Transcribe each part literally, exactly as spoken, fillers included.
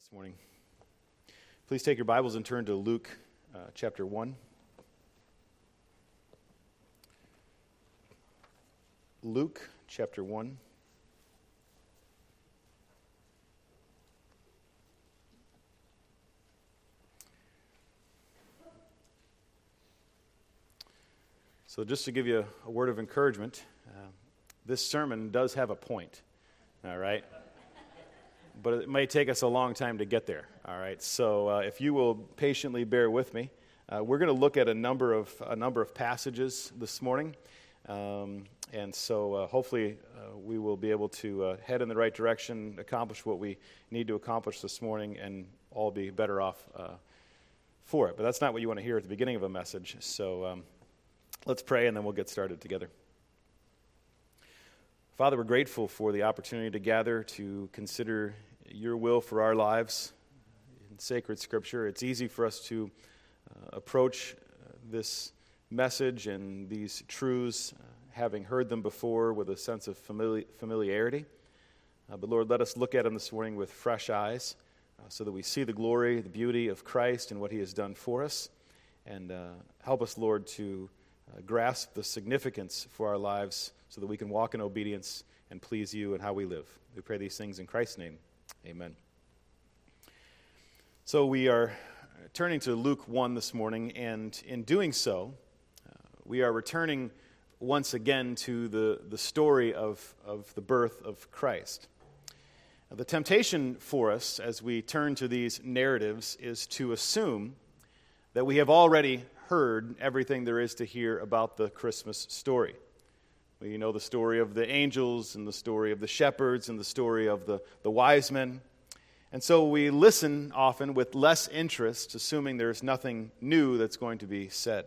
this morning. Please take your Bibles and turn to Luke uh, chapter one. Luke chapter one. So just to give you a word of encouragement, uh, this sermon does have a point, all right? But it may take us a long time to get there, all right? So uh, if you will patiently bear with me, uh, we're going to look at a number of a number of passages this morning, um, and so uh, hopefully uh, we will be able to uh, head in the right direction, accomplish what we need to accomplish this morning, and all be better off uh, for it. But that's not what you want to hear at the beginning of a message. So um, let's pray, and then we'll get started together. Father, we're grateful for the opportunity to gather to consider your will for our lives in sacred Scripture. It's easy for us to uh, approach uh, this message and these truths, uh, having heard them before, with a sense of famili- familiarity. Uh, but Lord, let us look at them this morning with fresh eyes uh, so that we see the glory, the beauty of Christ and what He has done for us. And uh, help us, Lord, to uh, grasp the significance for our lives so that we can walk in obedience and please you in how we live. We pray these things in Christ's name. Amen. So we are turning to Luke one this morning, and in doing so, uh, we are returning once again to the, the story of, of the birth of Christ. Now, the temptation for us as we turn to these narratives is to assume that we have already heard everything there is to hear about the Christmas story. You know the story of the angels and the story of the shepherds and the story of the, the wise men. And so we listen often with less interest, assuming there's nothing new that's going to be said.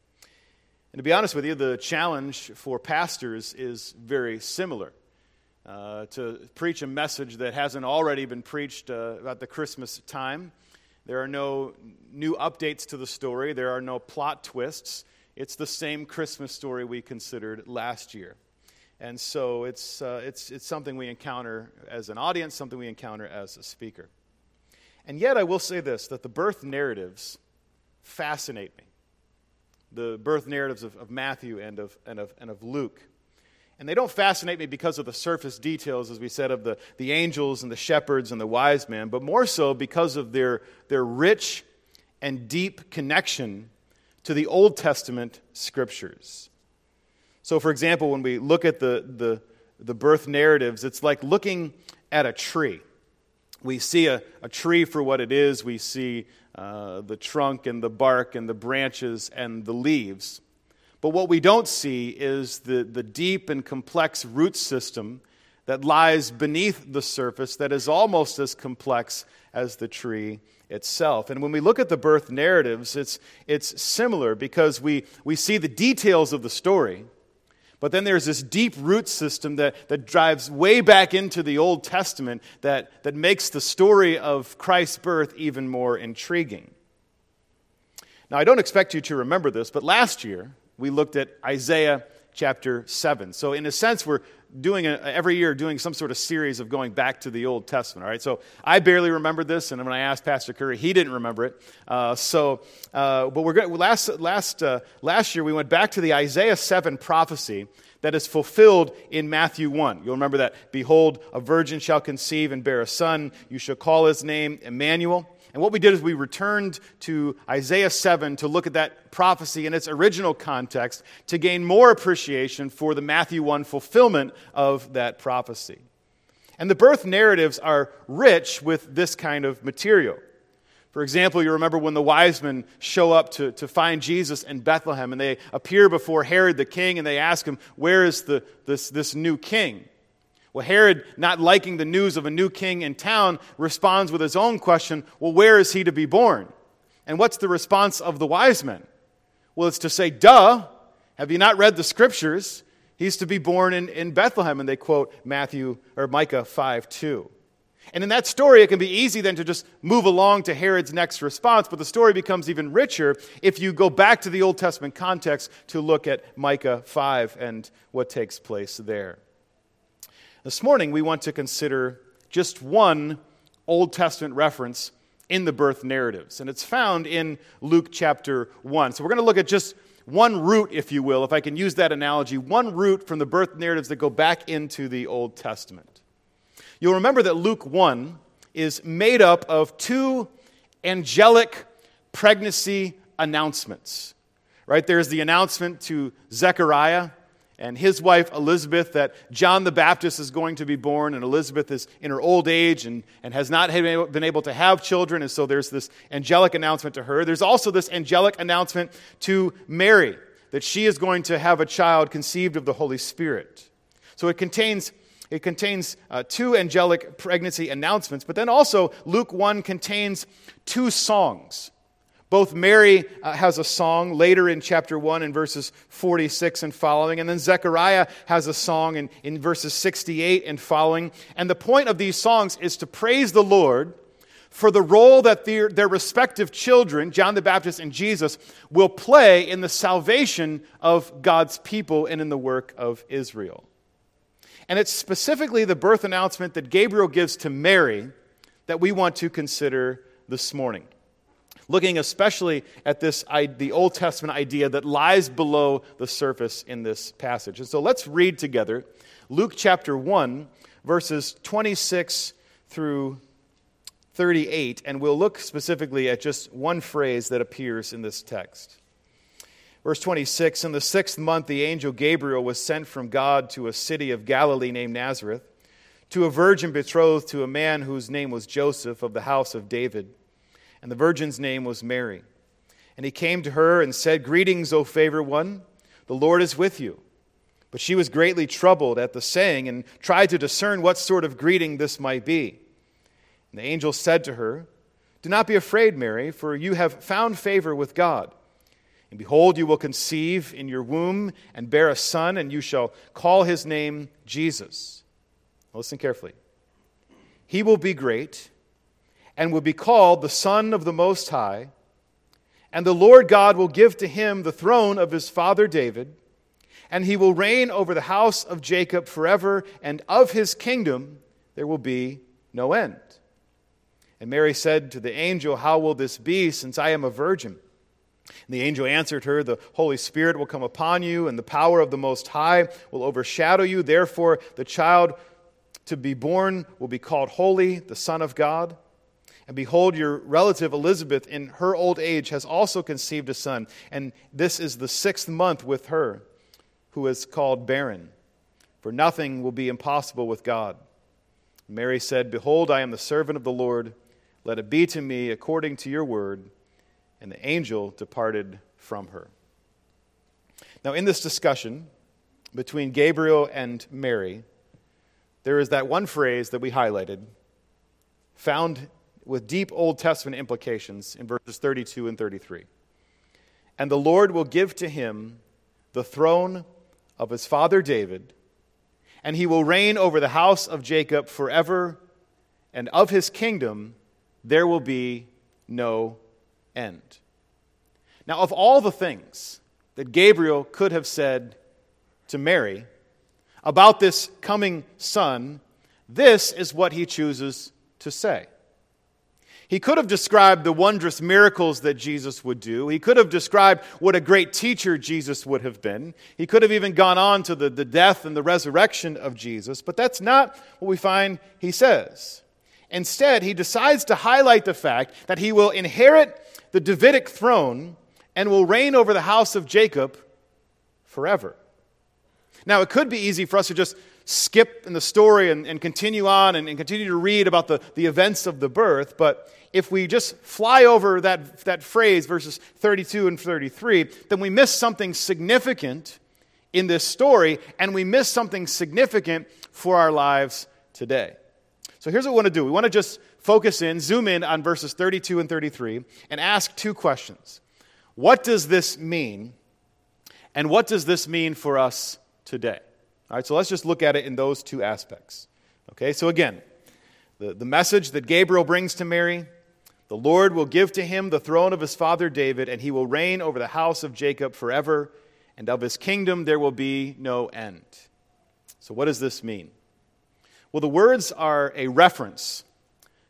And to be honest with you, the challenge for pastors is very similar. Uh, to preach a message that hasn't already been preached uh, about the Christmas time. There are no new updates to the story. There are no plot twists. It's the same Christmas story we considered last year. And so it's uh, it's it's something we encounter as an audience, something we encounter as a speaker. And yet I will say this, that the birth narratives fascinate me. The birth narratives of, of Matthew and of, and of and of Luke. And they don't fascinate me because of the surface details, as we said, of the, the angels and the shepherds and the wise men, but more so because of their their rich and deep connection to the Old Testament scriptures. So, for example, when we look at the, the, the birth narratives, it's like looking at a tree. We see a, a tree for what it is. We see uh, the trunk and the bark and the branches and the leaves. But what we don't see is the, the deep and complex root system that lies beneath the surface that is almost as complex as the tree itself. And when we look at the birth narratives, it's it's similar because we, we see the details of the story, but then there's this deep root system that, that drives way back into the Old Testament that, that makes the story of Christ's birth even more intriguing. Now, I don't expect you to remember this, but last year we looked at Isaiah chapter seven. So in a sense, we're doing a, every year doing some sort of series of going back to the Old Testament. All right, so I barely remembered this, and when I asked Pastor Curry, he didn't remember it. Uh, so, uh, but we're going last last uh, last year we went back to the Isaiah seven prophecy that is fulfilled in Matthew one. You'll remember that. Behold, a virgin shall conceive and bear a son. You shall call his name Emmanuel. And what we did is we returned to Isaiah seven to look at that prophecy in its original context to gain more appreciation for the Matthew one fulfillment of that prophecy. And the birth narratives are rich with this kind of material. For example, you remember when the wise men show up to, to find Jesus in Bethlehem, and they appear before Herod the king, and they ask him, where is the this, this new king? Well, Herod, not liking the news of a new king in town, responds with his own question, well, where is he to be born? And what's the response of the wise men? Well, it's to say, duh, have you not read the scriptures? He's to be born in, in Bethlehem. And they quote Matthew or Micah five two. And in that story, it can be easy then to just move along to Herod's next response, but the story becomes even richer if you go back to the Old Testament context to look at Micah five and what takes place there. This morning, we want to consider just one Old Testament reference in the birth narratives, and it's found in Luke chapter one. So we're going to look at just one route, if you will, if I can use that analogy, one route from the birth narratives that go back into the Old Testament. You'll remember that Luke one is made up of two angelic pregnancy announcements. Right? There's the announcement to Zechariah and his wife Elizabeth that John the Baptist is going to be born, and Elizabeth is in her old age and, and has not been able to have children, and so there's this angelic announcement to her. There's also this angelic announcement to Mary that she is going to have a child conceived of the Holy Spirit. So it contains it contains uh, two angelic pregnancy announcements, but then also Luke one contains two songs. Both Mary uh, has a song later in chapter one in verses forty-six and following, and then Zechariah has a song in, in verses sixty-eight and following. And the point of these songs is to praise the Lord for the role that their, their respective children, John the Baptist and Jesus, will play in the salvation of God's people and in the work of Israel. And it's specifically the birth announcement that Gabriel gives to Mary that we want to consider this morning. Looking especially at this, the Old Testament idea that lies below the surface in this passage. And so let's read together Luke chapter one, verses twenty-six through thirty-eight, and we'll look specifically at just one phrase that appears in this text. Verse twenty-six, in the sixth month the angel Gabriel was sent from God to a city of Galilee named Nazareth, to a virgin betrothed to a man whose name was Joseph of the house of David. And the virgin's name was Mary. And he came to her and said, "Greetings, O favored one, the Lord is with you." But she was greatly troubled at the saying and tried to discern what sort of greeting this might be. And the angel said to her, "Do not be afraid, Mary, for you have found favor with God. And behold, you will conceive in your womb and bear a son, and you shall call his name Jesus." Listen carefully. "He will be great and will be called the Son of the Most High, and the Lord God will give to him the throne of his father David, and he will reign over the house of Jacob forever, and of his kingdom there will be no end." And Mary said to the angel, "How will this be, since I am a virgin?" And the angel answered her, "The Holy Spirit will come upon you, and the power of the Most High will overshadow you. Therefore, the child to be born will be called Holy, the Son of God. And behold, your relative Elizabeth in her old age has also conceived a son, and this is the sixth month with her, who is called barren. For nothing will be impossible with God." Mary said, "Behold, I am the servant of the Lord. Let it be to me according to your word." And the angel departed from her. Now, in this discussion between Gabriel and Mary, there is that one phrase that we highlighted, found with deep Old Testament implications in verses thirty-two and thirty-three. "And the Lord will give to him the throne of his father David, and he will reign over the house of Jacob forever, and of his kingdom there will be no end." Now, of all the things that Gabriel could have said to Mary about this coming son, this is what he chooses to say. He could have described the wondrous miracles that Jesus would do. He could have described what a great teacher Jesus would have been. He could have even gone on to the, the death and the resurrection of Jesus, but that's not what we find he says. Instead, he decides to highlight the fact that he will inherit the Davidic throne and will reign over the house of Jacob forever. Now, it could be easy for us to just skip in the story and, and continue on and, and continue to read about the, the events of the birth, but if we just fly over that, that phrase, verses thirty-two and thirty-three, then we miss something significant in this story, and we miss something significant for our lives today. So here's what we want to do. We want to just focus in, zoom in on verses thirty-two and thirty-three, and ask two questions. What does this mean? And what does this mean for us today? All right, so let's just look at it in those two aspects. Okay, so again, the, the message that Gabriel brings to Mary, the Lord will give to him the throne of his father David, and he will reign over the house of Jacob forever, and of his kingdom there will be no end. So what does this mean? Well, the words are a reference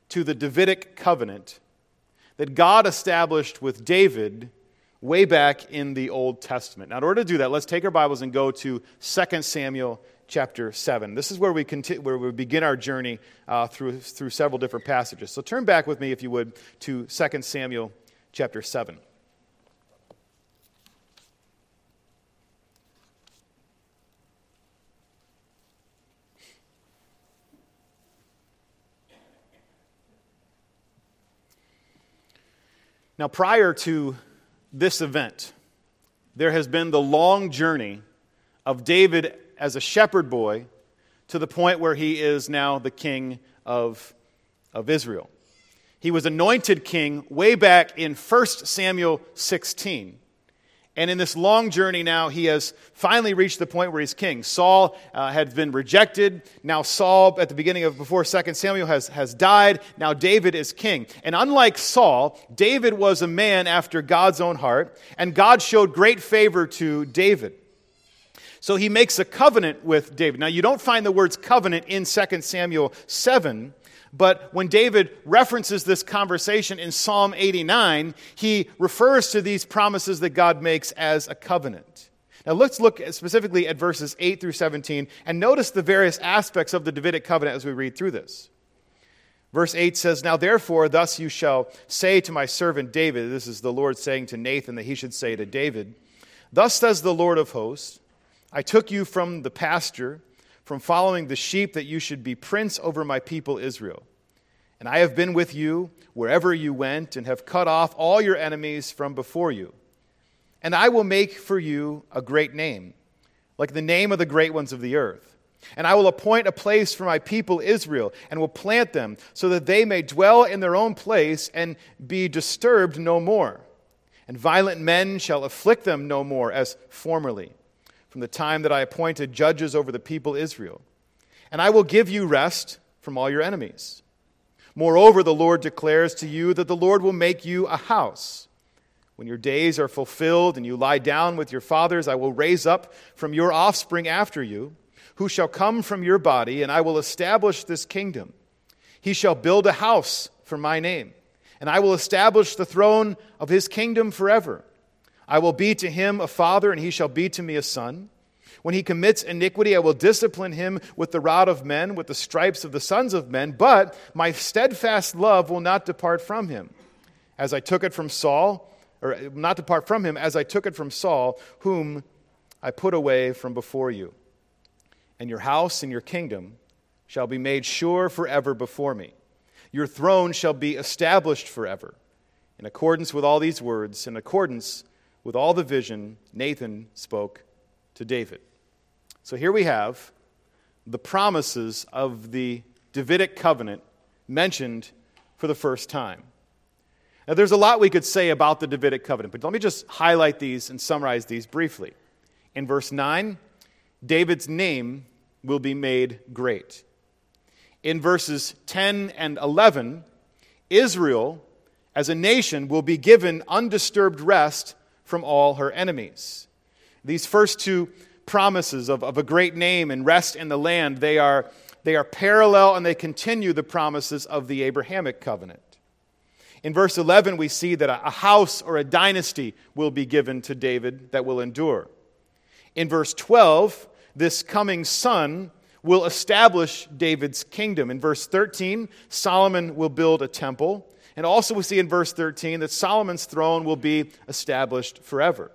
to the Davidic covenant that God established with David way back in the Old Testament. Now, in order to do that, let's take our Bibles and go to Second Samuel chapter seven. This is where we continue, where we begin our journey uh, through, through several different passages. So turn back with me, if you would, to Second Samuel chapter seven. Now, prior to this event, there has been the long journey of David as a shepherd boy to the point where he is now the king of, of Israel. He was anointed king way back in First Samuel sixteen. And in this long journey now, he has finally reached the point where he's king. Saul uh, had been rejected. Now Saul, at the beginning of before Second Samuel, has, has died. Now David is king. And unlike Saul, David was a man after God's own heart. And God showed great favor to David. So he makes a covenant with David. Now you don't find the words covenant in Second Samuel seven. But when David references this conversation in Psalm eighty-nine, he refers to these promises that God makes as a covenant. Now let's look specifically at verses eight through seventeen and notice the various aspects of the Davidic covenant as we read through this. Verse eight says, "Now therefore, thus you shall say to my servant David," this is the Lord saying to Nathan that he should say to David, "Thus says the Lord of hosts, I took you from the pasture, from following the sheep, that you should be prince over my people Israel. And I have been with you wherever you went, and have cut off all your enemies from before you. And I will make for you a great name, like the name of the great ones of the earth. And I will appoint a place for my people Israel, and will plant them, so that they may dwell in their own place and be disturbed no more. And violent men shall afflict them no more as formerly, from the time that I appointed judges over the people Israel. And I will give you rest from all your enemies. Moreover, the Lord declares to you that the Lord will make you a house. When your days are fulfilled and you lie down with your fathers, I will raise up from your offspring after you, who shall come from your body, and I will establish this kingdom. He shall build a house for my name, and I will establish the throne of his kingdom forever. I will be to him a father, and he shall be to me a son. When he commits iniquity, I will discipline him with the rod of men, with the stripes of the sons of men. But my steadfast love will not depart from him, as I took it from Saul, or not depart from him, as I took it from Saul, whom I put away from before you. And your house and your kingdom shall be made sure forever before me. Your throne shall be established forever. In accordance with all these words, in accordance with all the vision Nathan spoke to David." So here we have the promises of the Davidic covenant mentioned for the first time. Now there's a lot we could say about the Davidic covenant, but let me just highlight these and summarize these briefly. In verse nine, David's name will be made great. In verses ten and eleven, Israel as a nation will be given undisturbed rest from all her enemies. These first two promises of, of a great name and rest in the land, they are, they are parallel and they continue the promises of the Abrahamic covenant. In verse eleven, we see that a, a house or a dynasty will be given to David that will endure. In verse twelve, this coming son will establish David's kingdom. In verse thirteen, Solomon will build a temple. And also we see in verse thirteen that Solomon's throne will be established forever.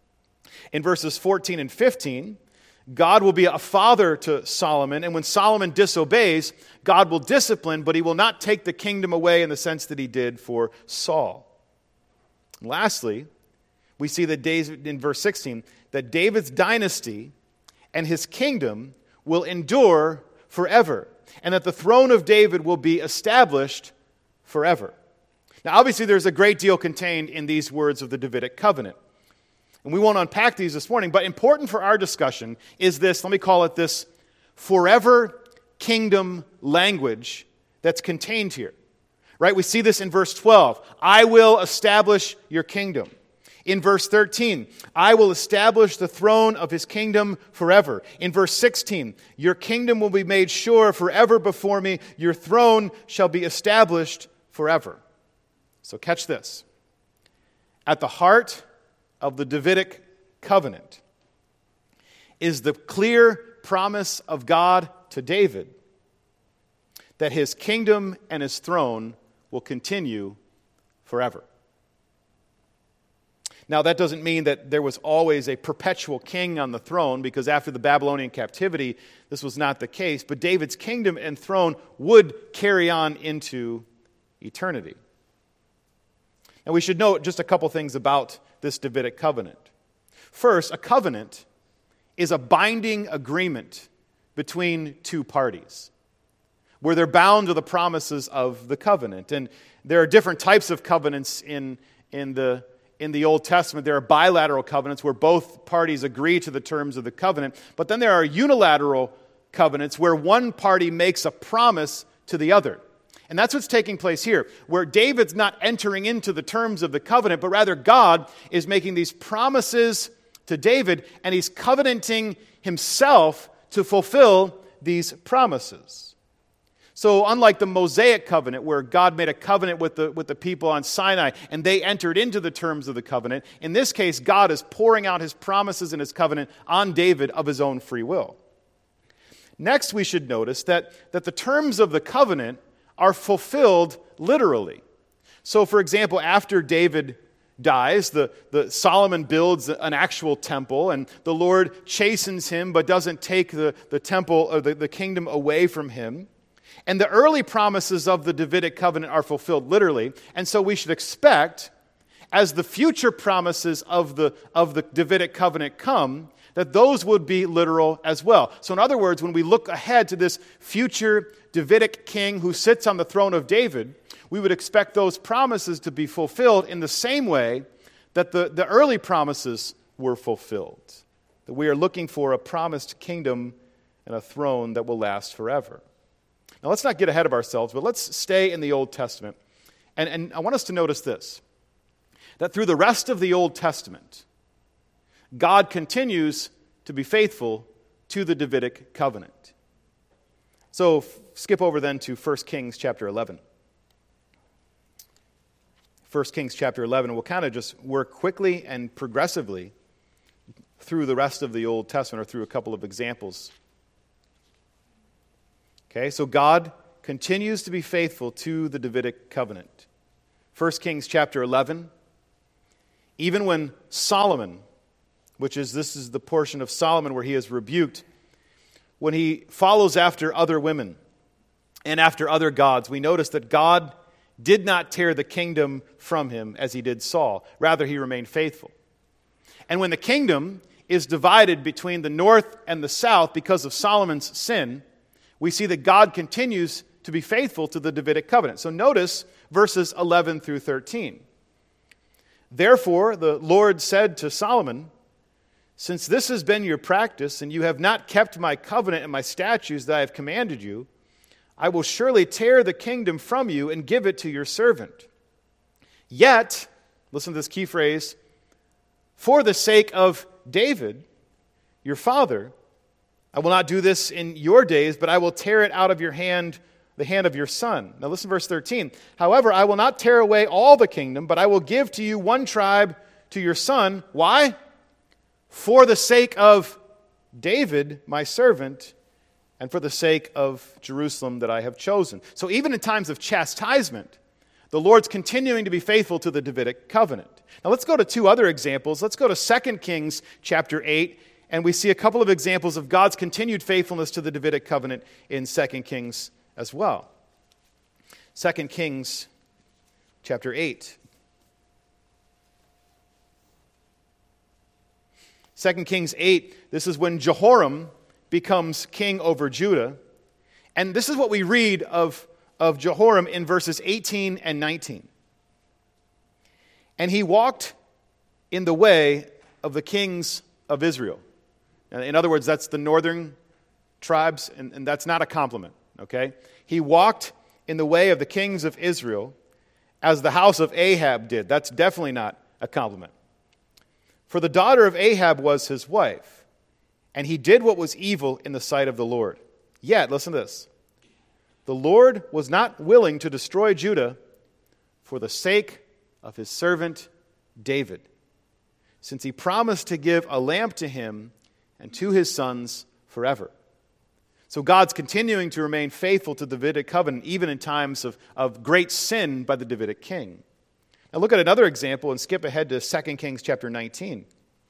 In verses fourteen and fifteen, God will be a father to Solomon, and when Solomon disobeys, God will discipline, but he will not take the kingdom away in the sense that he did for Saul. And lastly, we see that David, in verse sixteen, that David's dynasty and his kingdom will endure forever, and that the throne of David will be established forever. Now, obviously, there's a great deal contained in these words of the Davidic covenant. And we won't unpack these this morning, but important for our discussion is this, let me call it this, forever kingdom language that's contained here. Right? We see this in verse twelve. I will establish your kingdom. In verse thirteen, I will establish the throne of his kingdom forever. In verse sixteen, your kingdom will be made sure forever before me. Your throne shall be established forever. So catch this. At the heart of the Davidic covenant is the clear promise of God to David that his kingdom and his throne will continue forever. Now, that doesn't mean that there was always a perpetual king on the throne, because after the Babylonian captivity, this was not the case. But David's kingdom and throne would carry on into eternity. And we should note just a couple things about this Davidic covenant. First, a covenant is a binding agreement between two parties, where they're bound to the promises of the covenant. And there are different types of covenants in, in the In the Old Testament. There are bilateral covenants where both parties agree to the terms of the covenant. But then there are unilateral covenants where one party makes a promise to the other. And that's what's taking place here, where David's not entering into the terms of the covenant, but rather God is making these promises to David, and he's covenanting himself to fulfill these promises. So unlike the Mosaic covenant, where God made a covenant with the, with the people on Sinai, and they entered into the terms of the covenant, in this case, God is pouring out his promises and his covenant on David of his own free will. Next, we should notice that, that the terms of the covenant are fulfilled literally. So, for example, after David dies, the, the Solomon builds an actual temple, and the Lord chastens him, but doesn't take the, the temple or the, the kingdom away from him. And the early promises of the Davidic covenant are fulfilled literally. And so we should expect, as the future promises of the, of the Davidic covenant come, that those would be literal as well. So in other words, when we look ahead to this future Davidic king who sits on the throne of David, we would expect those promises to be fulfilled in the same way that the, the early promises were fulfilled. That we are looking for a promised kingdom and a throne that will last forever. Now, let's not get ahead of ourselves, but let's stay in the Old Testament. And, and I want us to notice this, that through the rest of the Old Testament, God continues to be faithful to the Davidic covenant. So f- skip over then to First Kings chapter eleven. First Kings chapter eleven, we'll kind of just work quickly and progressively through the rest of the Old Testament, or through a couple of examples. Okay, so God continues to be faithful to the Davidic covenant. First Kings chapter eleven, even when Solomon, which is, this is the portion of Solomon where he is rebuked, when he follows after other women and after other gods, we notice that God did not tear the kingdom from him as he did Saul. Rather, he remained faithful. And when the kingdom is divided between the north and the south because of Solomon's sin, we see that God continues to be faithful to the Davidic covenant. So notice verses eleven through thirteen. Therefore, the Lord said to Solomon, since this has been your practice, and you have not kept my covenant and my statutes that I have commanded you, I will surely tear the kingdom from you and give it to your servant. Yet, listen to this key phrase, for the sake of David, your father, I will not do this in your days, but I will tear it out of your hand, the hand of your son. Now listen to verse thirteen. However, I will not tear away all the kingdom, but I will give to you one tribe to your son. Why? For the sake of David, my servant, and for the sake of Jerusalem that I have chosen. So even in times of chastisement, the Lord's continuing to be faithful to the Davidic covenant. Now let's go to two other examples. Let's go to Second Kings chapter eight. And we see a couple of examples of God's continued faithfulness to the Davidic covenant in Second Kings as well. Second Kings chapter eight. Second Kings eight, this is when Jehoram becomes king over Judah. And this is what we read of, of Jehoram in verses eighteen and nineteen. And he walked in the way of the kings of Israel. In other words, that's the northern tribes, and, and that's not a compliment, okay? He walked in the way of the kings of Israel as the house of Ahab did. That's definitely not a compliment. For the daughter of Ahab was his wife, and he did what was evil in the sight of the Lord. Yet, listen to this, the Lord was not willing to destroy Judah for the sake of his servant David, since he promised to give a lamp to him and to his sons forever. So God's continuing to remain faithful to the Davidic covenant, even in times of, of great sin by the Davidic king. Now look at another example and skip ahead to Second Kings chapter nineteen.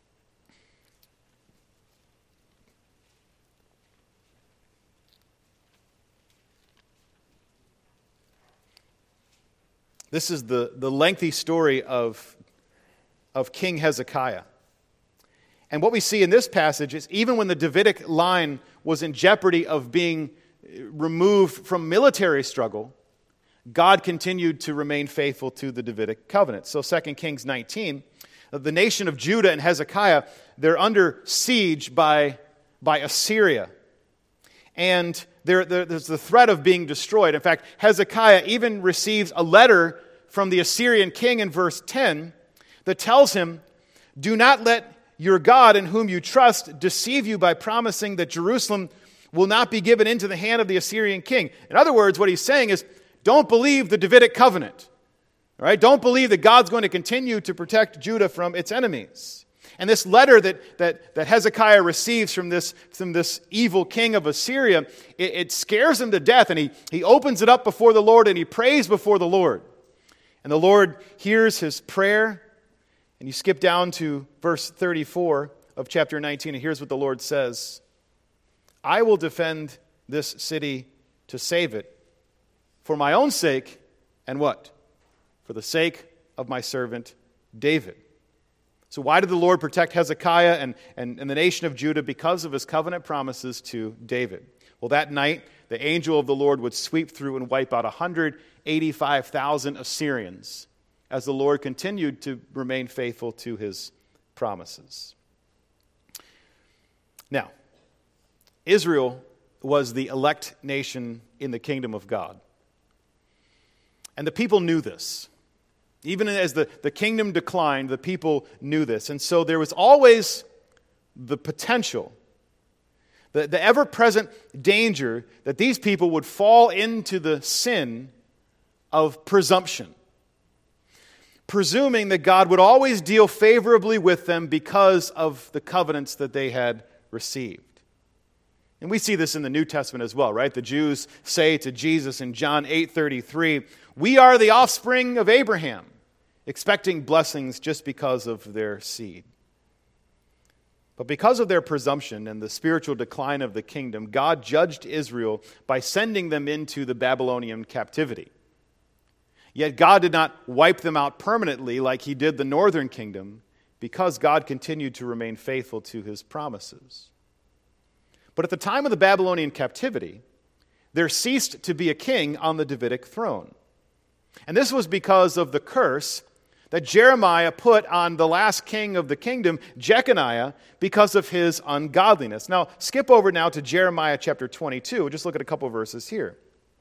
This is the, the lengthy story of, of King Hezekiah. And what we see in this passage is even when the Davidic line was in jeopardy of being removed from military struggle, God continued to remain faithful to the Davidic covenant. So Second Kings nineteen, the nation of Judah and Hezekiah, they're under siege by, by Assyria. And there, there, there's the threat of being destroyed. In fact, Hezekiah even receives a letter from the Assyrian king in verse ten that tells him, "Do not let your God in whom you trust deceive you by promising that Jerusalem will not be given into the hand of the Assyrian king." In other words, what he's saying is, don't believe the Davidic covenant. All right? Don't believe that God's going to continue to protect Judah from its enemies. And this letter that, that, that Hezekiah receives from this, from this evil king of Assyria, it, it scares him to death, and he, he opens it up before the Lord, and he prays before the Lord. And the Lord hears his prayer. And you skip down to verse thirty-four of chapter nineteen, and here's what the Lord says. "I will defend this city to save it, for my own sake, and what? For the sake of my servant David." So why did the Lord protect Hezekiah and, and, and the nation of Judah? Because of his covenant promises to David. Well, that night, the angel of the Lord would sweep through and wipe out one hundred eighty-five thousand Assyrians, as the Lord continued to remain faithful to his promises. Now, Israel was the elect nation in the kingdom of God. And the people knew this. Even as the, the kingdom declined, the people knew this. And so there was always the potential, the, the ever-present danger that these people would fall into the sin of presumption, presuming that God would always deal favorably with them because of the covenants that they had received. And we see this in the New Testament as well, right? The Jews say to Jesus in John eight thirty-three, "We are the offspring of Abraham," expecting blessings just because of their seed. But because of their presumption and the spiritual decline of the kingdom, God judged Israel by sending them into the Babylonian captivity. Yet God did not wipe them out permanently like he did the northern kingdom, because God continued to remain faithful to his promises. But at the time of the Babylonian captivity, there ceased to be a king on the Davidic throne. And this was because of the curse that Jeremiah put on the last king of the kingdom, Jeconiah, because of his ungodliness. Now, skip over now to Jeremiah chapter twenty-two. We'll just look at a couple verses here.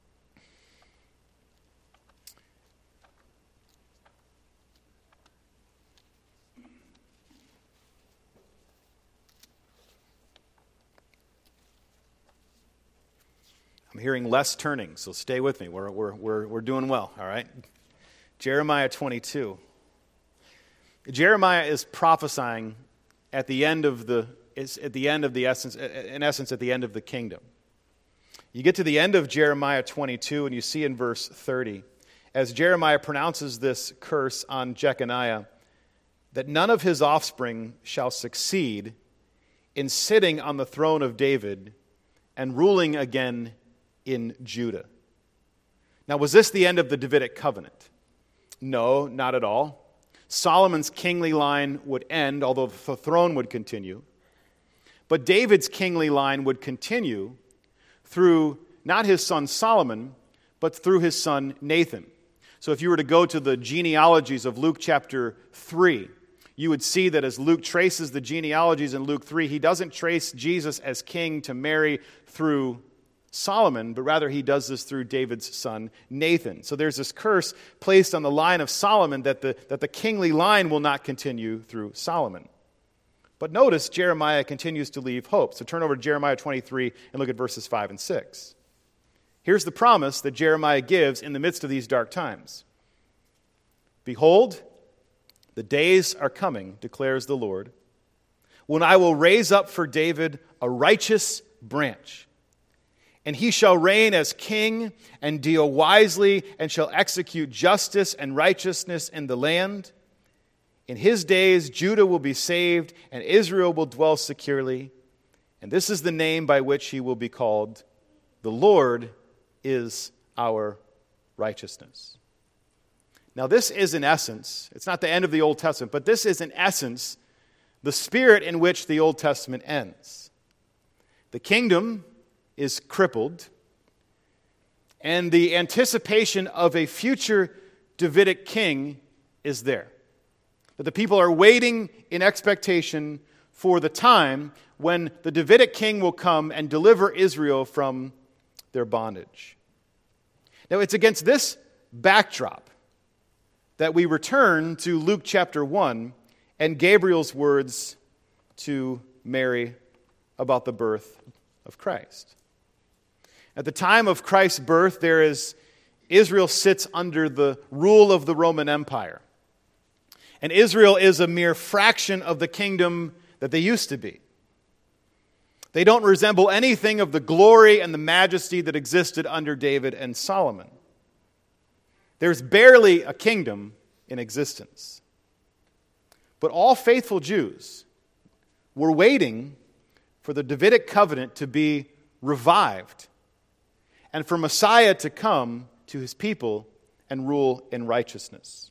I'm hearing less turning, so stay with me. We're, we're, we're, we're doing well, all right? Jeremiah twenty-two. Jeremiah is prophesying at the end of the is at the end of the essence, in essence, at the end of the kingdom. You get to the end of Jeremiah twenty-two, and you see in verse thirty, as Jeremiah pronounces this curse on Jeconiah, that none of his offspring shall succeed in sitting on the throne of David and ruling again in Judah. Now, was this the end of the Davidic covenant? No, not at all. Solomon's kingly line would end, although the throne would continue. But David's kingly line would continue through not his son Solomon, but through his son Nathan. So if you were to go to the genealogies of Luke chapter three, you would see that as Luke traces the genealogies in Luke three, he doesn't trace Jesus as king to Mary through Solomon, but rather he does this through David's son Nathan. So there's this curse placed on the line of Solomon that the, that the kingly line will not continue through Solomon. But notice Jeremiah continues to leave hope. So turn over to Jeremiah twenty-three and look at verses five and six. Here's the promise that Jeremiah gives in the midst of these dark times. Behold, the days are coming, declares the Lord, when I will raise up for David a righteous branch, and he shall reign as king and deal wisely and shall execute justice and righteousness in the land. In his days Judah will be saved and Israel will dwell securely. And this is the name by which he will be called. The Lord is our righteousness. Now this is in essence, it's not the end of the Old Testament, but this is in essence the spirit in which the Old Testament ends. The kingdom is crippled, and the anticipation of a future Davidic king is there. That the people are waiting in expectation for the time when the Davidic king will come and deliver Israel from their bondage. Now, it's against this backdrop that we return to Luke chapter one and Gabriel's words to Mary about the birth of Christ. At the time of Christ's birth, there is Israel sits under the rule of the Roman Empire. And Israel is a mere fraction of the kingdom that they used to be. They don't resemble anything of the glory and the majesty that existed under David and Solomon. There's barely a kingdom in existence. But all faithful Jews were waiting for the Davidic covenant to be revived and for Messiah to come to his people and rule in righteousness.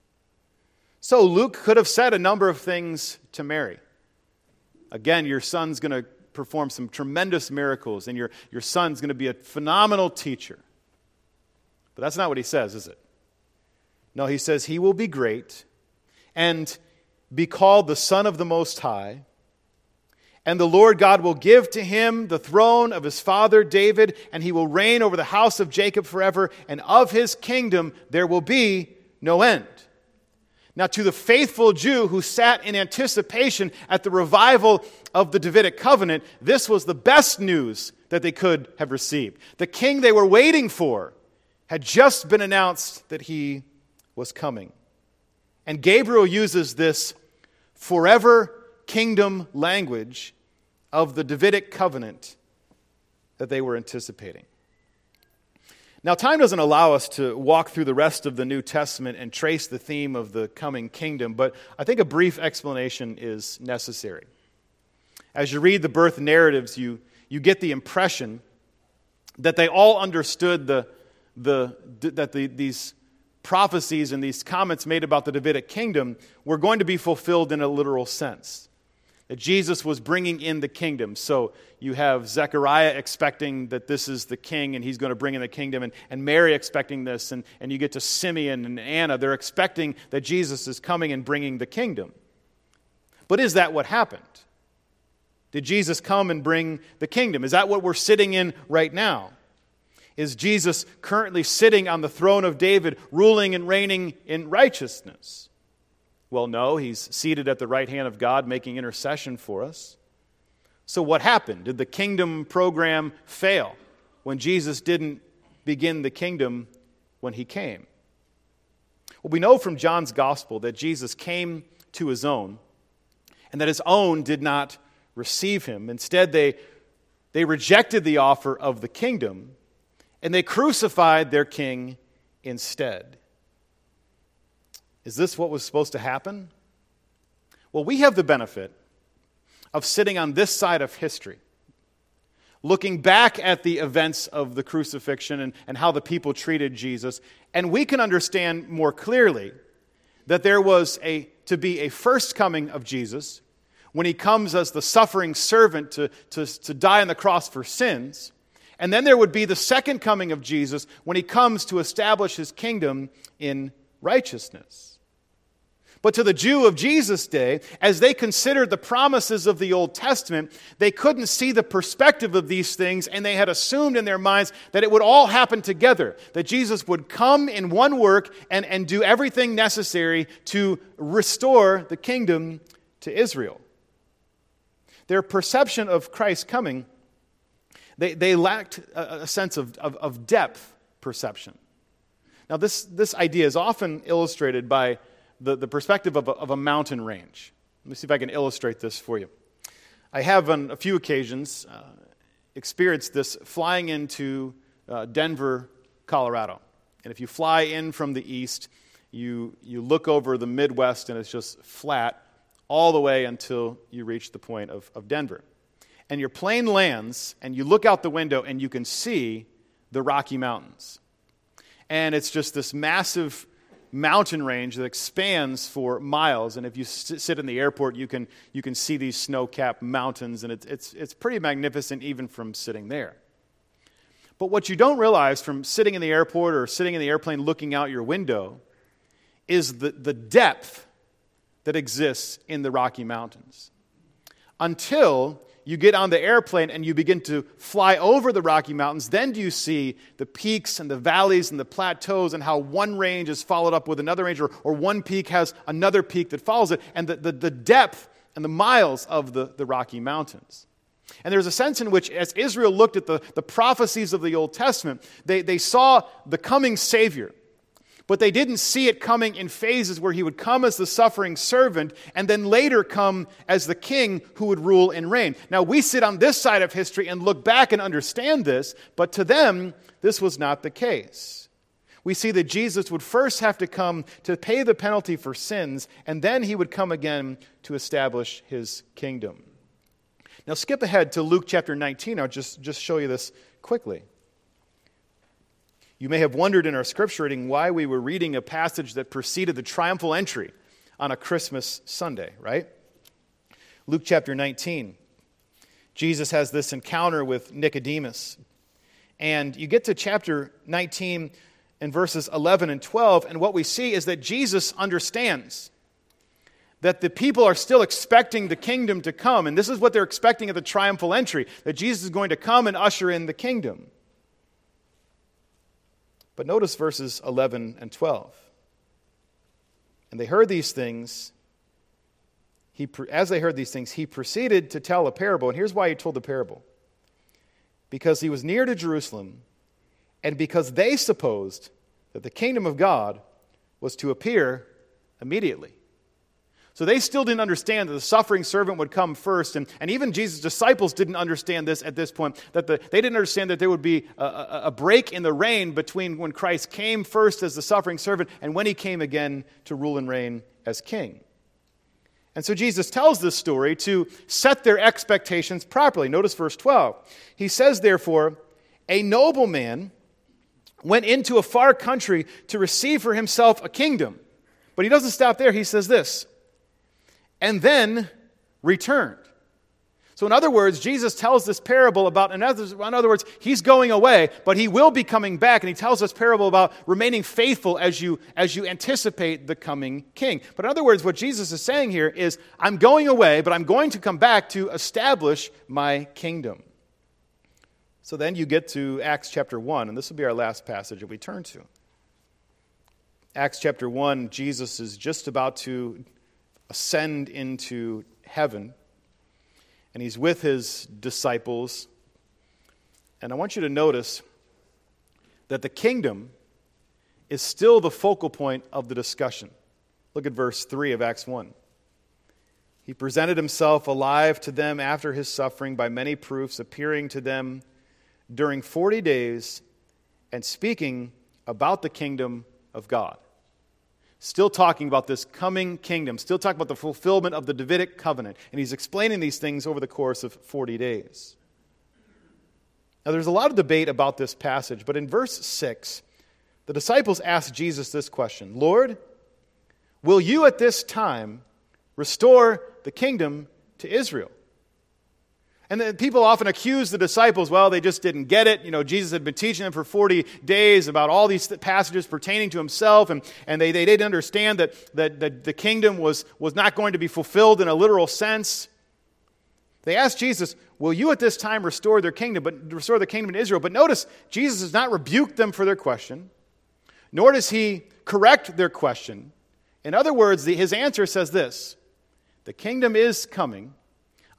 So Luke could have said a number of things to Mary. Again, your son's going to perform some tremendous miracles, and your, your son's going to be a phenomenal teacher. But that's not what he says, is it? No, he says he will be great and be called the Son of the Most High, and the Lord God will give to him the throne of his father David, and he will reign over the house of Jacob forever, and of his kingdom there will be no end. Now, to the faithful Jew who sat in anticipation at the revival of the Davidic covenant, this was the best news that they could have received. The king they were waiting for had just been announced that he was coming. And Gabriel uses this forever kingdom language of the Davidic covenant that they were anticipating. Now, time doesn't allow us to walk through the rest of the New Testament and trace the theme of the coming kingdom, but I think a brief explanation is necessary. As you read the birth narratives, you, you get the impression that they all understood the, the, that the, these prophecies and these comments made about the Davidic kingdom were going to be fulfilled in a literal sense. That Jesus was bringing in the kingdom. So you have Zechariah expecting that this is the king and he's going to bring in the kingdom, and, and Mary expecting this, and, and you get to Simeon and Anna. They're expecting that Jesus is coming and bringing the kingdom. But is that what happened? Did Jesus come and bring the kingdom? Is that what we're sitting in right now? Is Jesus currently sitting on the throne of David, ruling and reigning in righteousness? Well, no, he's seated at the right hand of God, making intercession for us. So what happened? Did the kingdom program fail when Jesus didn't begin the kingdom when he came? Well, we know from John's gospel that Jesus came to his own, and that his own did not receive him. Instead, they, they rejected the offer of the kingdom, and they crucified their king instead. Is this what was supposed to happen? Well, we have the benefit of sitting on this side of history, looking back at the events of the crucifixion and, and how the people treated Jesus, and we can understand more clearly that there was a to be a first coming of Jesus when he comes as the suffering servant to, to, to die on the cross for sins, and then there would be the second coming of Jesus when he comes to establish his kingdom in righteousness. But to the Jew of Jesus' day, as they considered the promises of the Old Testament, they couldn't see the perspective of these things, and they had assumed in their minds that it would all happen together, that Jesus would come in one work and, and do everything necessary to restore the kingdom to Israel. their perception of Christ coming, they, they lacked a, a sense of, of, of depth perception. Now, this, this idea is often illustrated by the, the perspective of a, of a mountain range. Let me see if I can illustrate this for you. I have on a few occasions uh, experienced this flying into uh, Denver, Colorado. And if you fly in from the east, you, you look over the Midwest and it's just flat all the way until you reach the point of, of Denver. And your plane lands and you look out the window and you can see the Rocky Mountains. And it's just this massive mountain range that expands for miles. And if you sit in the airport, you can you can see these snow-capped mountains, and it's it's it's pretty magnificent even from sitting there. But what you don't realize from sitting in the airport or sitting in the airplane looking out your window is the, the depth that exists in the Rocky Mountains. Until you get on the airplane and you begin to fly over the Rocky Mountains, then do you see the peaks and the valleys and the plateaus and how one range is followed up with another range, or, or one peak has another peak that follows it, and the, the, the depth and the miles of the, the Rocky Mountains. And there's a sense in which, as Israel looked at the, the prophecies of the Old Testament, they, they saw the coming Savior. But they didn't see it coming in phases where he would come as the suffering servant and then later come as the king who would rule and reign. Now, we sit on this side of history and look back and understand this, but to them, this was not the case. We see that Jesus would first have to come to pay the penalty for sins, and then he would come again to establish his kingdom. Now, skip ahead to Luke chapter nineteen. I'll just, just show you this quickly. You may have wondered in our scripture reading why we were reading a passage that preceded the triumphal entry on a Christmas Sunday, right? Luke chapter nineteen. Jesus has this encounter with Nicodemus. And you get to chapter nineteen and verses eleven and twelve, and what we see is that Jesus understands that the people are still expecting the kingdom to come, and this is what they're expecting at the triumphal entry, that Jesus is going to come and usher in the kingdom. But notice verses eleven and twelve. And they heard these things. He, as they heard these things, he proceeded to tell a parable. And here's why he told the parable. Because he was near to Jerusalem, and because they supposed that the kingdom of God was to appear immediately. So they still didn't understand that the suffering servant would come first. And, and even Jesus' disciples didn't understand this at this point. That the, they didn't understand that there would be a, a, a break in the reign between when Christ came first as the suffering servant and when he came again to rule and reign as king. And so Jesus tells this story to set their expectations properly. Notice verse twelve. He says, therefore, a nobleman went into a far country to receive for himself a kingdom. But he doesn't stop there. He says this, and then returned. So in other words, Jesus tells this parable about, in other, in other words, he's going away, but he will be coming back. And he tells this parable about remaining faithful as you, as you anticipate the coming king. But in other words, what Jesus is saying here is, I'm going away, but I'm going to come back to establish my kingdom. So then you get to Acts chapter one, and this will be our last passage that we turn to. Acts chapter one, Jesus is just about to ascend into heaven, and he's with his disciples. And I want you to notice that the kingdom is still the focal point of the discussion. Look at verse three of Acts one. He presented himself alive to them after his suffering by many proofs, appearing to them during forty days and speaking about the kingdom of God. Still talking about this coming kingdom, still talking about the fulfillment of the Davidic covenant. And he's explaining these things over the course of forty days. Now there's a lot of debate about this passage, but in verse six, the disciples ask Jesus this question, Lord, will you at this time restore the kingdom to Israel? And then people often accuse the disciples, well, they just didn't get it. You know, Jesus had been teaching them for forty days about all these passages pertaining to himself, and, and they, they didn't understand that, that, that the kingdom was, was not going to be fulfilled in a literal sense. They asked Jesus, will you at this time restore their kingdom, but restore the kingdom to Israel? But notice, Jesus does not rebuke them for their question, nor does he correct their question. In other words, the, his answer says this, the kingdom is coming.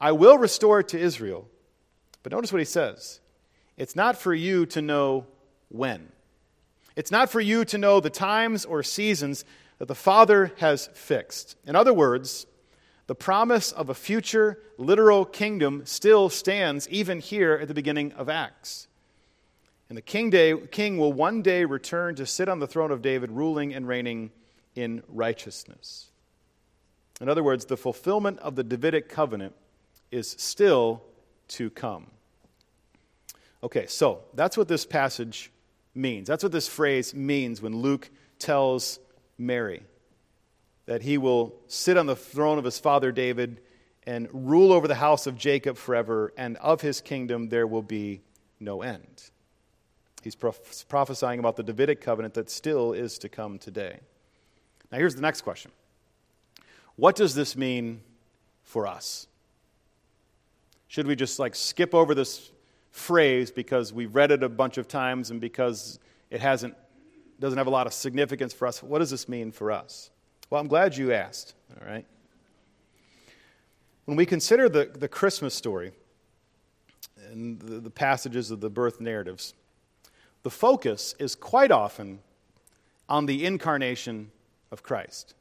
I will restore it to Israel. But notice what he says. It's not for you to know when. It's not for you to know the times or seasons that the Father has fixed. In other words, the promise of a future literal kingdom still stands even here at the beginning of Acts. And the king, day, king will one day return to sit on the throne of David, ruling and reigning in righteousness. In other words, the fulfillment of the Davidic covenant is still to come. Okay, so that's what this passage means. That's what this phrase means when Luke tells Mary that he will sit on the throne of his father David and rule over the house of Jacob forever, and of his kingdom there will be no end. He's prophesying about the Davidic covenant that still is to come today. Now here's the next question. What does this mean for us? Should we just like skip over this phrase because we've read it a bunch of times and because it hasn't doesn't have a lot of significance for us? What does this mean for us? Well, I'm glad you asked, all right? When we consider the, the Christmas story and the, the passages of the birth narratives, the focus is quite often on the incarnation of Christ.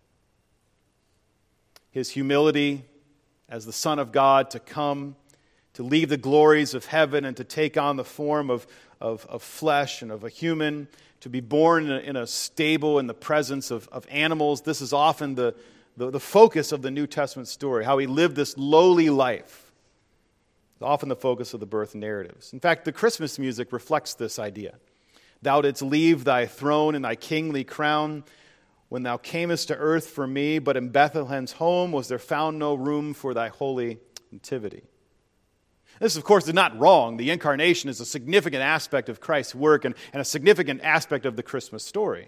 His humility as the Son of God to come, to leave the glories of heaven and to take on the form of, of, of flesh and of a human, to be born in a, in a stable in the presence of, of animals. This is often the, the, the focus of the New Testament story, how he lived this lowly life. It's often the focus of the birth narratives. In fact, the Christmas music reflects this idea. Thou didst leave thy throne and thy kingly crown when thou camest to earth for me, but in Bethlehem's home was there found no room for thy holy nativity. This, of course, is not wrong. The incarnation is a significant aspect of Christ's work and, and a significant aspect of the Christmas story.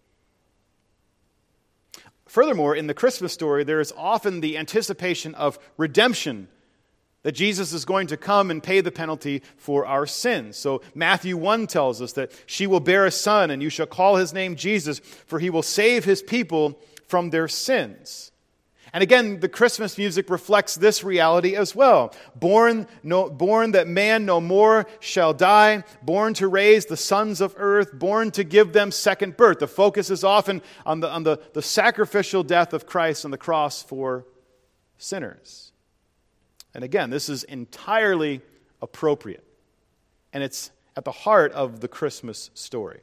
Furthermore, in the Christmas story, there is often the anticipation of redemption, that Jesus is going to come and pay the penalty for our sins. So Matthew one tells us that she will bear a son, and you shall call his name Jesus, for he will save his people from their sins. And again, the Christmas music reflects this reality as well. Born, no, born that man no more shall die, born to raise the sons of earth, born to give them second birth. The focus is often on the, on the, the sacrificial death of Christ on the cross for sinners. And again, this is entirely appropriate. And it's at the heart of the Christmas story.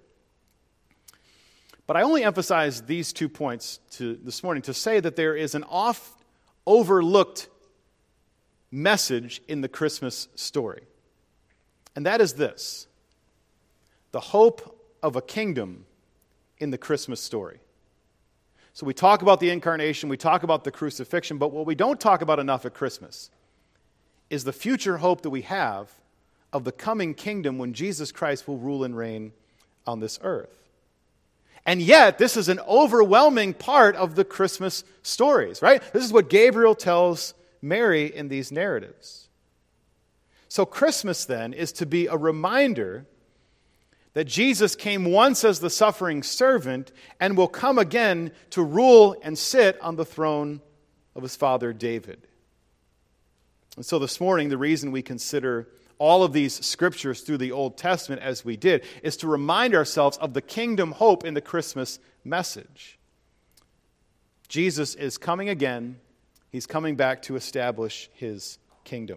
But I only emphasize these two points to, this morning to say that there is an oft overlooked message in the Christmas story. And that is this: the hope of a kingdom in the Christmas story. So we talk about the incarnation, we talk about the crucifixion, but what we don't talk about enough at Christmas is the future hope that we have of the coming kingdom when Jesus Christ will rule and reign on this earth. And yet, this is an overwhelming part of the Christmas stories, right? This is what Gabriel tells Mary in these narratives. So Christmas, then, is to be a reminder that Jesus came once as the suffering servant and will come again to rule and sit on the throne of his father David. And so this morning, the reason we consider all of these scriptures through the Old Testament as we did is to remind ourselves of the kingdom hope in the Christmas message. Jesus is coming again. He's coming back to establish his kingdom.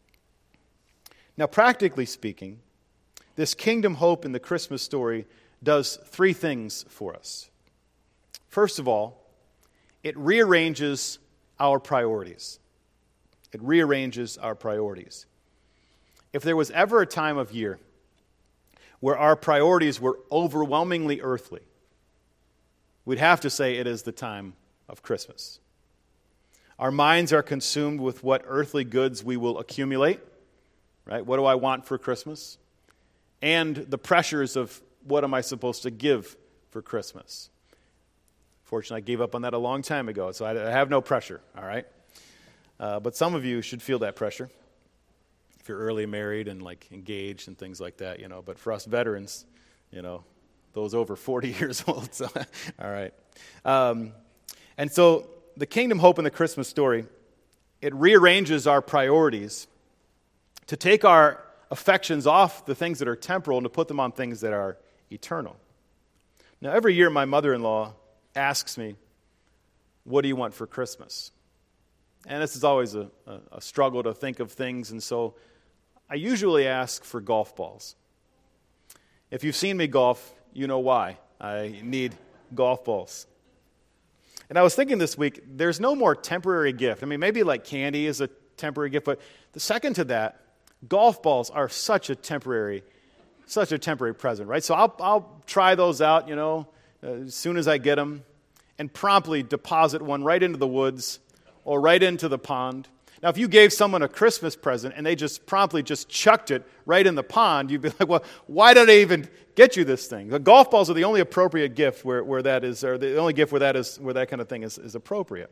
Now, practically speaking, this kingdom hope in the Christmas story does three things for us. First of all, it rearranges our priorities. It rearranges our priorities. If there was ever a time of year where our priorities were overwhelmingly earthly, we'd have to say it is the time of Christmas. Our minds are consumed with what earthly goods we will accumulate, right? What do I want for Christmas? And the pressures of what am I supposed to give for Christmas? Fortunately, I gave up on that a long time ago, so I have no pressure, all right? Uh, but some of you should feel that pressure if you're early married and like engaged and things like that, you know. But for us veterans, you know, those over forty years old, so, all right. Um, and so the kingdom hope in the Christmas story, it rearranges our priorities to take our affections off the things that are temporal and to put them on things that are eternal. Now, every year my mother-in-law asks me, what do you want for Christmas? And this is always a, a, a struggle to think of things, and so I usually ask for golf balls. If you've seen me golf, you know why. I need golf balls. And I was thinking this week, there's no more temporary gift. I mean, maybe like candy is a temporary gift, but the second to that, golf balls are such a temporary, such a temporary present, right? So I'll, I'll try those out, you know, as soon as I get them, and promptly deposit one right into the woods or right into the pond. Now, if you gave someone a Christmas present and they just promptly just chucked it right in the pond, you'd be like, well, why did I even get you this thing? The golf balls are the only appropriate gift where, where that is, or the only gift where that is, where that kind of thing is, is appropriate.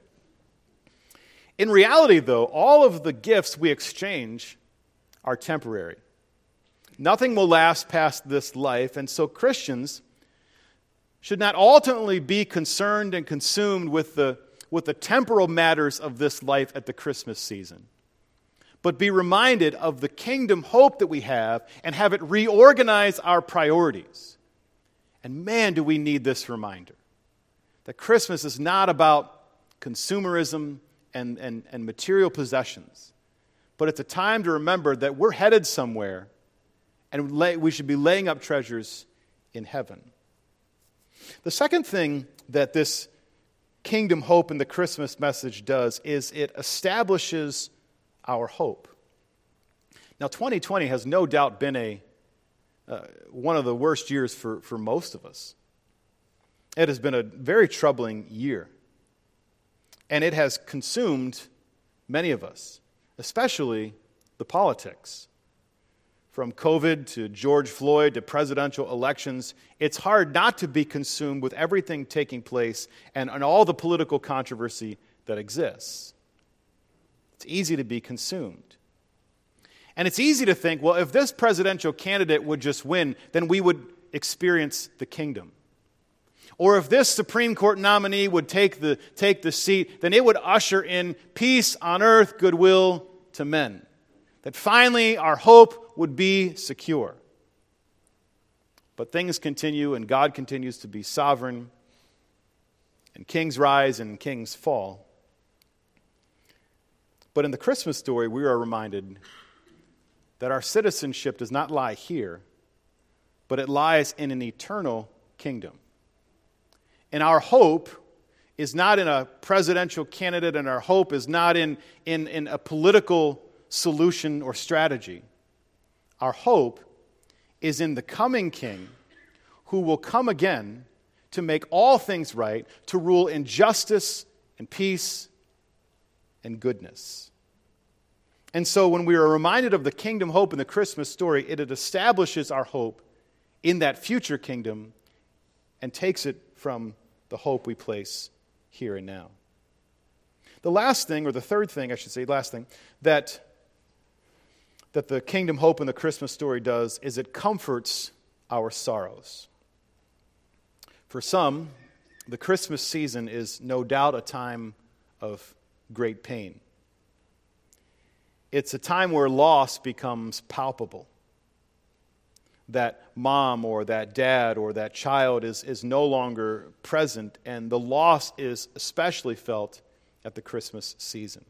In reality, though, all of the gifts we exchange are temporary. Nothing will last past this life, and so Christians should not ultimately be concerned and consumed with the with the temporal matters of this life at the Christmas season, but be reminded of the kingdom hope that we have and have it reorganize our priorities. And man, do we need this reminder that Christmas is not about consumerism and, and, and material possessions, but it's a time to remember that we're headed somewhere and lay, we should be laying up treasures in heaven. The second thing that this kingdom hope in the Christmas message does is it establishes our hope. Now, twenty twenty has no doubt been a uh, one of the worst years for, for most of us. It has been a very troubling year, and it has consumed many of us, especially the politics. From COVID to George Floyd to presidential elections, it's hard not to be consumed with everything taking place and, and all the political controversy that exists. It's easy to be consumed. And it's easy to think, well, if this presidential candidate would just win, then we would experience the kingdom. Or if this Supreme Court nominee would take the, take the seat, then it would usher in peace on earth, goodwill to men. That finally our hope would be secure. But things continue, and God continues to be sovereign, and kings rise and kings fall. But in the Christmas story, we are reminded that our citizenship does not lie here, but it lies in an eternal kingdom. And our hope is not in a presidential candidate, and our hope is not in, in, in a political solution or strategy. Our hope is in the coming King who will come again to make all things right, to rule in justice and peace and goodness. And so when we are reminded of the kingdom hope in the Christmas story, it establishes our hope in that future kingdom and takes it from the hope we place here and now. The last thing, or the third thing, I should say, last thing, that that the kingdom hope in the Christmas story does is it comforts our sorrows. For some, the Christmas season is no doubt a time of great pain. It's a time where loss becomes palpable. That mom or that dad or that child is, is no longer present, and the loss is especially felt at the Christmas season.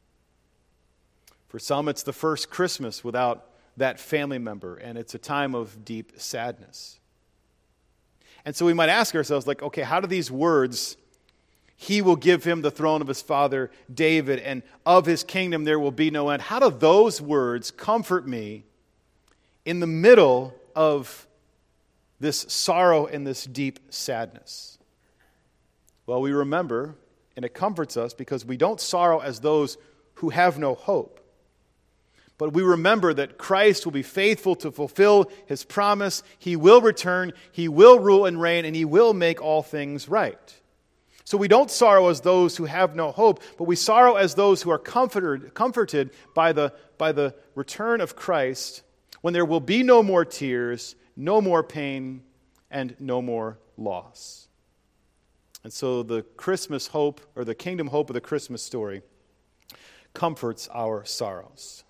For some, it's the first Christmas without that family member, and it's a time of deep sadness. And so we might ask ourselves, like, okay, how do these words, he will give him the throne of his father David, and of his kingdom there will be no end, how do those words comfort me in the middle of this sorrow and this deep sadness? Well, we remember, and it comforts us because we don't sorrow as those who have no hope. But we remember that Christ will be faithful to fulfill his promise. He will return, he will rule and reign, and he will make all things right. So we don't sorrow as those who have no hope, but we sorrow as those who are comforted, comforted by the, by the return of Christ, when there will be no more tears, no more pain, and no more loss. And so the Christmas hope, or the kingdom hope of the Christmas story, comforts our sorrows.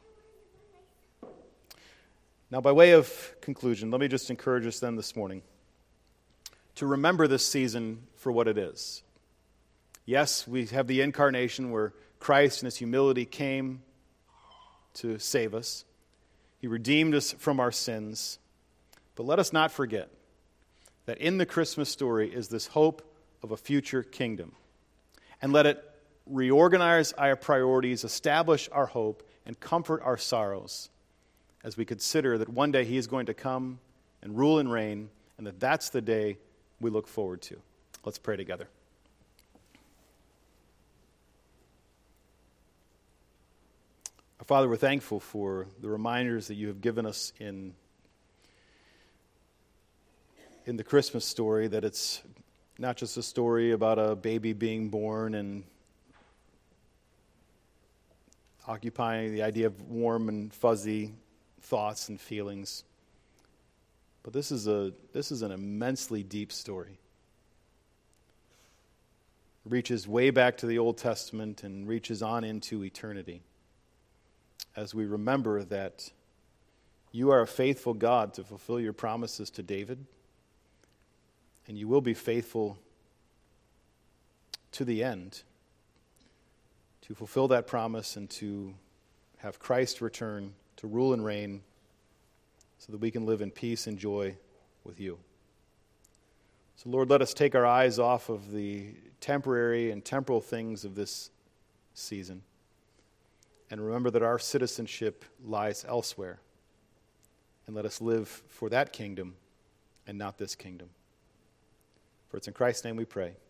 Now, by way of conclusion, let me just encourage us then this morning to remember this season for what it is. Yes, we have the incarnation where Christ in his humility came to save us. He redeemed us from our sins. But let us not forget that in the Christmas story is this hope of a future kingdom. And let it reorganize our priorities, establish our hope, and comfort our sorrows as we consider that one day he is going to come and rule and reign, and that that's the day we look forward to. Let's pray together. Our Father, we're thankful for the reminders that you have given us in, in the Christmas story, that it's not just a story about a baby being born and occupying the idea of warm and fuzzy thoughts and feelings. But this is a this is an immensely deep story. It reaches way back to the Old Testament and reaches on into eternity. As we remember that you are a faithful God to fulfill your promises to David, and you will be faithful to the end to fulfill that promise and to have Christ return to rule and reign so that we can live in peace and joy with you. So, Lord, let us take our eyes off of the temporary and temporal things of this season and remember that our citizenship lies elsewhere. And let us live for that kingdom and not this kingdom. For it's in Christ's name we pray.